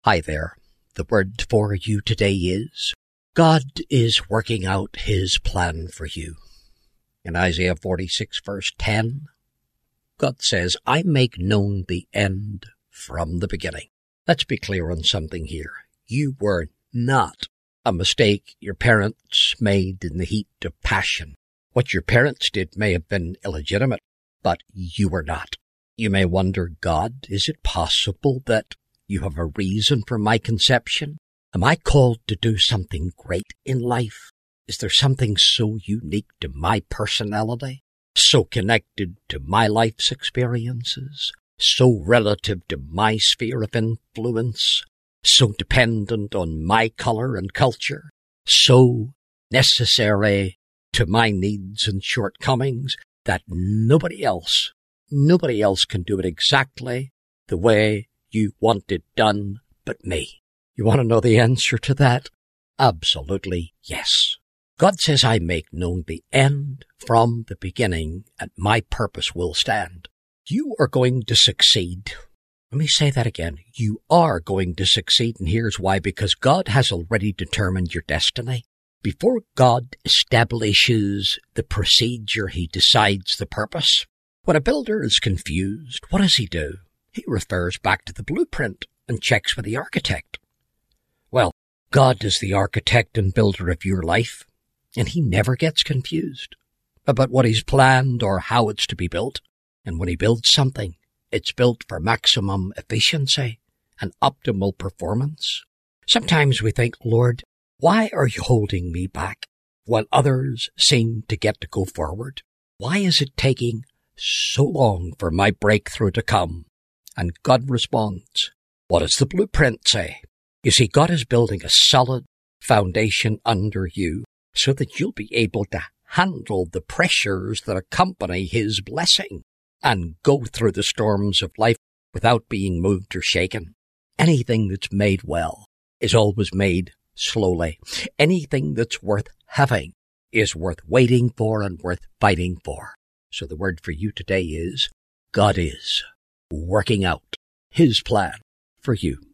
Hi there. The word for you today is, God is working out His plan for you. In Isaiah 46 verse 10, God says, I make known the end from the beginning. Let's be clear on something here. You were not a mistake your parents made in the heat of passion. What your parents did may have been illegitimate, but you were not. You may wonder, God, is it possible that you have a reason for my conception? Am I called to do something great in life? Is there something so unique to my personality, so connected to my life's experiences, so relative to my sphere of influence, so dependent on my color and culture, so necessary to my needs and shortcomings that nobody else can do it exactly the way you want it done but me? You want to know the answer to that? Absolutely yes. God says, I make known the end from the beginning, and my purpose will stand. You are going to succeed. Let me say that again. You are going to succeed, and here's why. Because God has already determined your destiny. Before God establishes the procedure, He decides the purpose. When a builder is confused, what does he do? He refers back to the blueprint and checks with the architect. Well, God is the architect and builder of your life, and He never gets confused about what He's planned or how it's to be built. And when He builds something, it's built for maximum efficiency and optimal performance. Sometimes we think, Lord, why are you holding me back while others seem to get to go forward? Why is it taking so long for my breakthrough to come? And God responds, what does the blueprint say? You see, God is building a solid foundation under you so that you'll be able to handle the pressures that accompany His blessing and go through the storms of life without being moved or shaken. Anything that's made well is always made slowly. Anything that's worth having is worth waiting for and worth fighting for. So the word for you today is, God is working out His plan for you.